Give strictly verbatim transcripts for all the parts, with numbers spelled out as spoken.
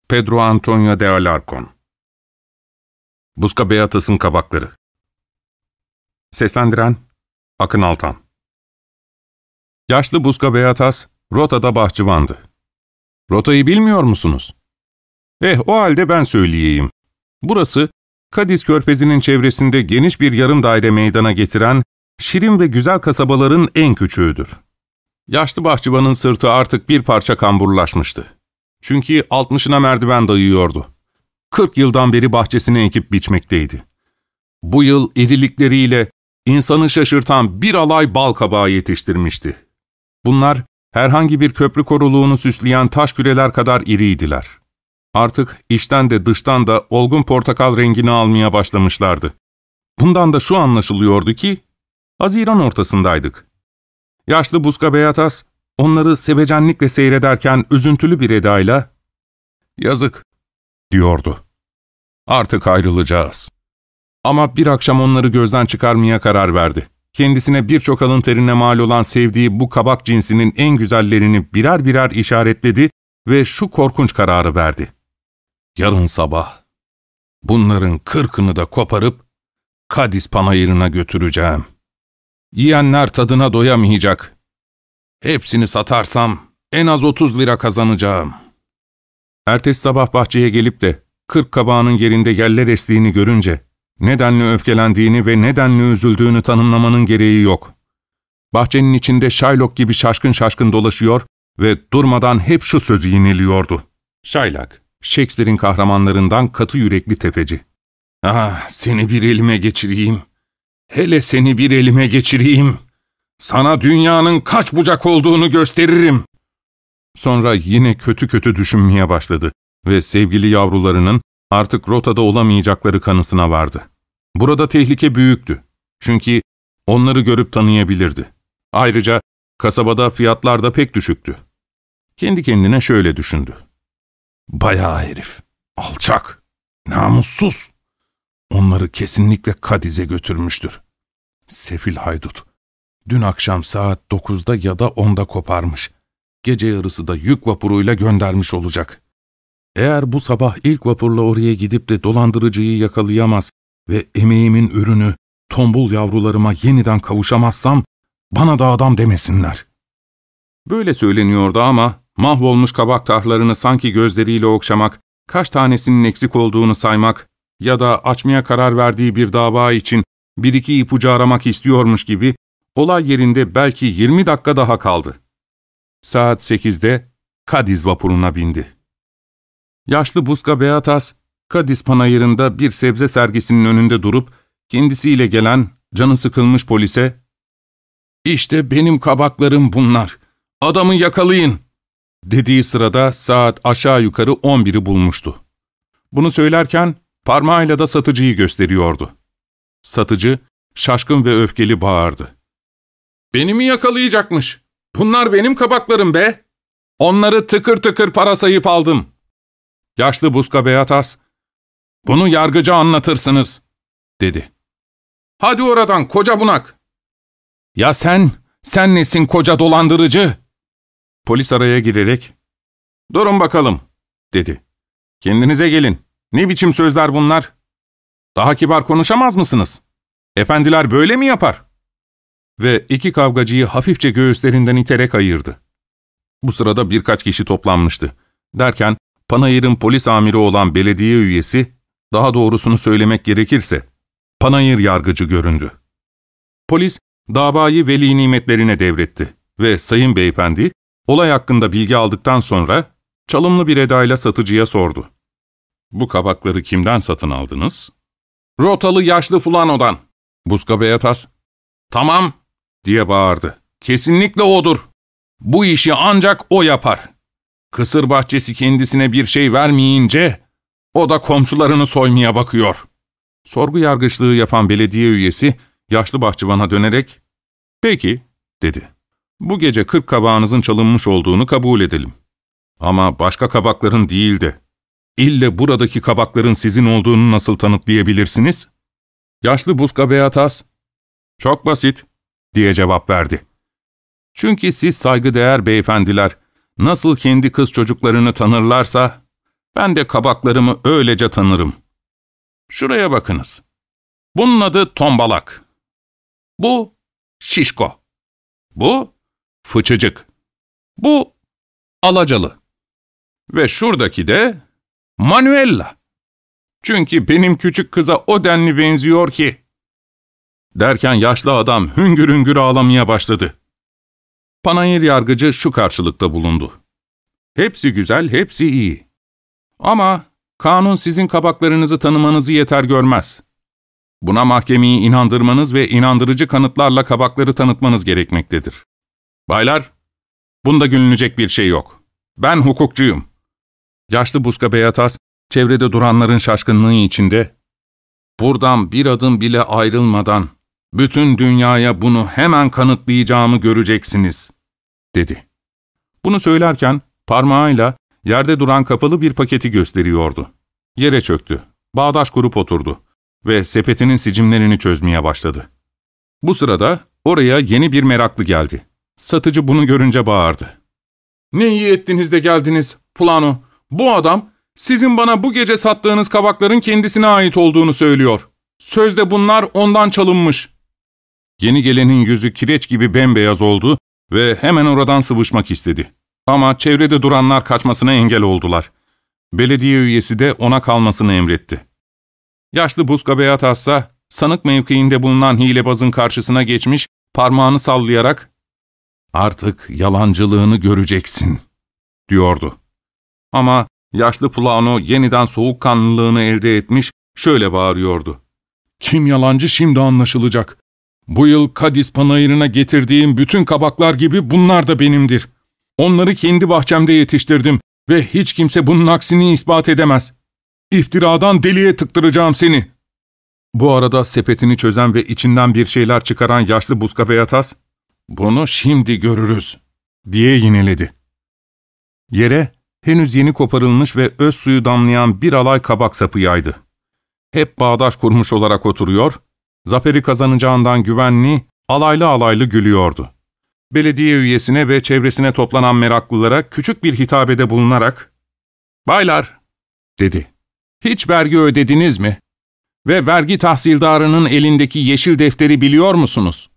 Pedro Antonio de Alarcón. Busca Beatas'ın kabakları. Seslendiren Akın Altan. Yaşlı Busca Beatas, Rota'da bahçıvandı. Rota'yı bilmiyor musunuz? Eh, o halde ben söyleyeyim. Burası, Kadiz Körfezi'nin çevresinde geniş bir yarım daire meydana getiren, şirin ve güzel kasabaların en küçüğüdür. Yaşlı bahçıvanın sırtı artık bir parça kamburlaşmıştı. Çünkü altmışına merdiven dayıyordu. Kırk yıldan beri bahçesini ekip biçmekteydi. Bu yıl irilikleriyle insanı şaşırtan bir alay bal kabağı yetiştirmişti. Bunlar, herhangi bir köprü koruluğunu süsleyen taş küreler kadar iriydiler. Artık içten de dıştan da olgun portakal rengini almaya başlamışlardı. Bundan da şu anlaşılıyordu ki, Haziran ortasındaydık. Yaşlı Busca Beatas, onları sevecenlikle seyrederken üzüntülü bir edayla, ''Yazık'' diyordu. ''Artık ayrılacağız.'' Ama bir akşam onları gözden çıkarmaya karar verdi. Kendisine birçok alın terine mal olan sevdiği bu kabak cinsinin en güzellerini birer birer işaretledi ve şu korkunç kararı verdi. ''Yarın sabah bunların kırkını da koparıp Kadiz panayırına götüreceğim. Yiyenler tadına doyamayacak. Hepsini satarsam en az otuz lira kazanacağım.'' Ertesi sabah bahçeye gelip de kırk kabağının yerinde yeller estiğini görünce nedenle öfkelendiğini ve nedenle üzüldüğünü tanımlamanın gereği yok. Bahçenin içinde Shylock gibi şaşkın şaşkın dolaşıyor ve durmadan hep şu sözü yineliyordu. Shylock, Shakespeare'in kahramanlarından katı yürekli tefeci. ''Ah, seni bir elime geçireyim. Hele seni bir elime geçireyim. Sana dünyanın kaç bucak olduğunu gösteririm.'' Sonra yine kötü kötü düşünmeye başladı ve sevgili yavrularının artık Rota'da olamayacakları kanısına vardı. Burada tehlike büyüktü. Çünkü onları görüp tanıyabilirdi. Ayrıca kasabada fiyatlar da pek düşüktü. Kendi kendine şöyle düşündü. ''Bayağı herif, alçak, namussuz. Onları kesinlikle Kadiz'e götürmüştür. Sefil haydut. Dün akşam saat dokuzda ya da onda koparmış. Gece yarısı da yük vapuruyla göndermiş olacak. Eğer bu sabah ilk vapurla oraya gidip de dolandırıcıyı yakalayamaz ve emeğimin ürünü, tombul yavrularıma yeniden kavuşamazsam, bana da adam demesinler.'' Böyle söyleniyordu ama mahvolmuş kabak tarhlarını sanki gözleriyle okşamak, kaç tanesinin eksik olduğunu saymak ya da açmaya karar verdiği bir dava için bir iki ipucu aramak istiyormuş gibi olay yerinde belki yirmi dakika daha kaldı. Saat sekizde Kadiz vapuruna bindi. Yaşlı Busca Beatas, Kadiz panayırında bir sebze sergisinin önünde durup kendisiyle gelen, canı sıkılmış polise, ''İşte benim kabaklarım bunlar, adamı yakalayın.'' dediği sırada saat aşağı yukarı on biri bulmuştu. Bunu söylerken parmağıyla da satıcıyı gösteriyordu. Satıcı şaşkın ve öfkeli bağırdı. ''Beni mi yakalayacakmış? Bunlar benim kabaklarım be! Onları tıkır tıkır para sayıp aldım.'' Yaşlı Busca Beatas, ''Bunu yargıca anlatırsınız.'' dedi. ''Hadi oradan koca bunak!'' ''Ya sen, sen nesin koca dolandırıcı?'' Polis araya girerek, ''Durun bakalım.'' dedi. ''Kendinize gelin. Ne biçim sözler bunlar? Daha kibar konuşamaz mısınız? Efendiler böyle mi yapar?'' Ve iki kavgacıyı hafifçe göğüslerinden iterek ayırdı. Bu sırada birkaç kişi toplanmıştı. Derken Panayır'ın polis amiri olan belediye üyesi, daha doğrusunu söylemek gerekirse, Panayır yargıcı göründü. Polis, davayı veli nimetlerine devretti ve sayın beyefendi, olay hakkında bilgi aldıktan sonra, çalımlı bir edayla satıcıya sordu. ''Bu kabakları kimden satın aldınız?'' ''Rotalı yaşlı fulanodan.'' Busca Beatas, ''Tamam.'' diye bağırdı. ''Kesinlikle odur. Bu işi ancak o yapar. Kısır bahçesi kendisine bir şey vermeyince, o da komşularını soymaya bakıyor.'' Sorgu yargıçlığı yapan belediye üyesi, yaşlı bahçıvana dönerek, ''Peki.'' dedi. ''Bu gece kırk kabağınızın çalınmış olduğunu kabul edelim. Ama başka kabakların değil de, ille buradaki kabakların sizin olduğunu nasıl tanıtlayabilirsiniz?'' Yaşlı Busca Beatas, ''Çok basit.'' diye cevap verdi. ''Çünkü siz saygıdeğer beyefendiler, nasıl kendi kız çocuklarını tanırlarsa, Ben de kabaklarımı öylece tanırım. Şuraya bakınız. Bunun adı tombalak. Bu şişko. Bu fıçıcık. Bu alacalı. Ve şuradaki de Manuela. Çünkü benim küçük kıza o denli benziyor ki. Derken yaşlı adam hüngür hüngür ağlamaya başladı. Panayır yargıcı şu karşılıkta bulundu. Hepsi güzel, hepsi iyi. Ama kanun sizin kabaklarınızı tanımanızı yeter görmez. Buna mahkemeyi inandırmanız ve inandırıcı kanıtlarla kabakları tanıtmanız gerekmektedir. Baylar, bunda gülünecek bir şey yok. Ben hukukçuyum. Yaşlı Buska Beatas, çevrede duranların şaşkınlığı içinde, buradan bir adım bile ayrılmadan, bütün dünyaya bunu hemen kanıtlayacağımı göreceksiniz, dedi. Bunu söylerken parmağıyla yerde duran kapalı bir paketi gösteriyordu. Yere çöktü, bağdaş kurup oturdu ve sepetinin sicimlerini çözmeye başladı. Bu sırada oraya yeni bir meraklı geldi. Satıcı bunu görünce bağırdı. ''Ne iyi ettiniz de geldiniz, Plano. Bu adam, sizin bana bu gece sattığınız kabakların kendisine ait olduğunu söylüyor. Sözde bunlar ondan çalınmış.'' Yeni gelenin yüzü kireç gibi bembeyaz oldu ve hemen oradan sıvışmak istedi. Ama çevrede duranlar kaçmasına engel oldular. Belediye üyesi de ona kalmasını emretti. Yaşlı Buska Beatas ise sanık mevkiinde bulunan hilebazın karşısına geçmiş, parmağını sallayarak ''Artık yalancılığını göreceksin.'' diyordu. Ama yaşlı Plano yeniden soğukkanlılığını elde etmiş, şöyle bağırıyordu. ''Kim yalancı şimdi anlaşılacak. Bu yıl Kadis panayırına getirdiğim bütün kabaklar gibi bunlar da benimdir. Onları kendi bahçemde yetiştirdim ve hiç kimse bunun aksini ispat edemez. İftiradan deliye tıktıracağım seni.'' Bu arada sepetini çözen ve içinden bir şeyler çıkaran yaşlı Buska Beatas, ''Bunu şimdi görürüz.'' diye yineledi. Yere henüz yeni koparılmış ve öz suyu damlayan bir alay kabak sapı yaydı. Hep bağdaş kurmuş olarak oturuyor, zaferi kazanacağından güvenli, alaylı alaylı gülüyordu. Belediye üyesine ve çevresine toplanan meraklılara küçük bir hitabede bulunarak, ''Baylar'' dedi, ''hiç vergi ödediniz mi? Ve vergi tahsildarının elindeki yeşil defteri biliyor musunuz?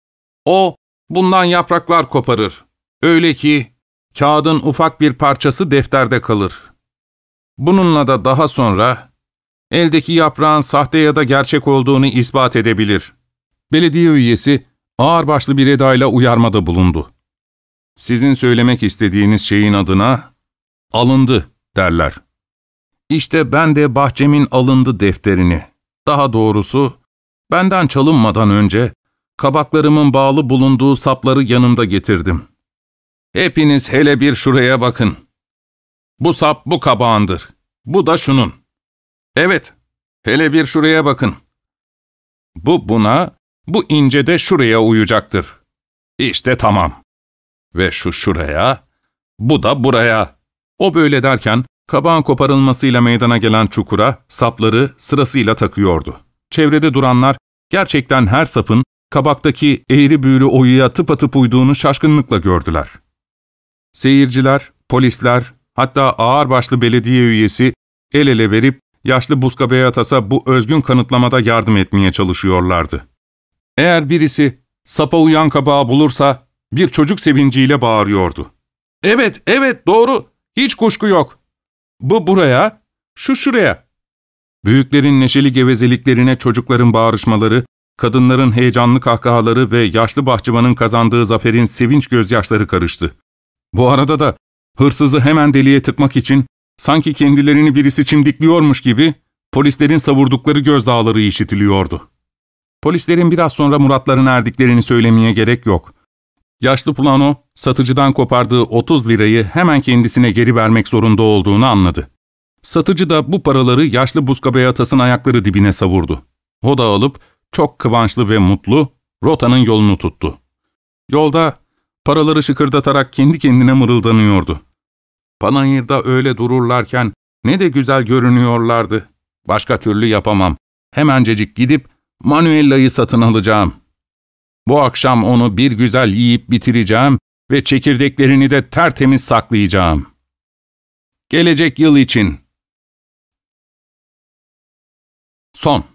O, bundan yapraklar koparır. Öyle ki, kağıdın ufak bir parçası defterde kalır. Bununla da daha sonra, eldeki yaprağın sahte ya da gerçek olduğunu ispat edebilir.'' Belediye üyesi, ağırbaşlı bir edayla uyarmada bulundu. ''Sizin söylemek istediğiniz şeyin adına, alındı derler. İşte ben de bahçemin alındı defterini, daha doğrusu, benden çalınmadan önce, kabaklarımın bağlı bulunduğu sapları yanımda getirdim. Hepiniz hele bir şuraya bakın. Bu sap bu kabağındır, bu da şunun. Evet, hele bir şuraya bakın. Bu buna, bu ince de şuraya uyacaktır. İşte tamam. Ve şu şuraya, bu da buraya.'' O böyle derken, kabağın koparılmasıyla meydana gelen çukura sapları sırasıyla takıyordu. Çevrede duranlar gerçekten her sapın kabaktaki eğri büğrü oyuya tıpatıp uyduğunu şaşkınlıkla gördüler. Seyirciler, polisler, hatta ağırbaşlı belediye üyesi el ele verip yaşlı Buska Beatas'a bu özgün kanıtlamada yardım etmeye çalışıyorlardı. Eğer birisi sapa uyan kabağı bulursa bir çocuk sevinciyle bağırıyordu. ''Evet, evet doğru, hiç kuşku yok. Bu buraya, şu şuraya.'' Büyüklerin neşeli gevezeliklerine çocukların bağırışmaları, kadınların heyecanlı kahkahaları ve yaşlı bahçıvanın kazandığı zaferin sevinç gözyaşları karıştı. Bu arada da hırsızı hemen deliye tıkmak için sanki kendilerini birisi çimdikliyormuş gibi polislerin savurdukları gözdağları işitiliyordu. Polislerin biraz sonra muratlarına erdiklerini söylemeye gerek yok. Yaşlı Plano, satıcıdan kopardığı otuz lirayı hemen kendisine geri vermek zorunda olduğunu anladı. Satıcı da bu paraları yaşlı Buska Beatas'ın ayakları dibine savurdu. O da alıp, çok kıvançlı ve mutlu, rotanın yolunu tuttu. Yolda, paraları şıkırdatarak kendi kendine mırıldanıyordu. Panayırda öyle dururlarken ne de güzel görünüyorlardı. Başka türlü yapamam. Hemencecik gidip Manuela'yı satın alacağım. Bu akşam onu bir güzel yiyip bitireceğim ve çekirdeklerini de tertemiz saklayacağım. Gelecek yıl için Son.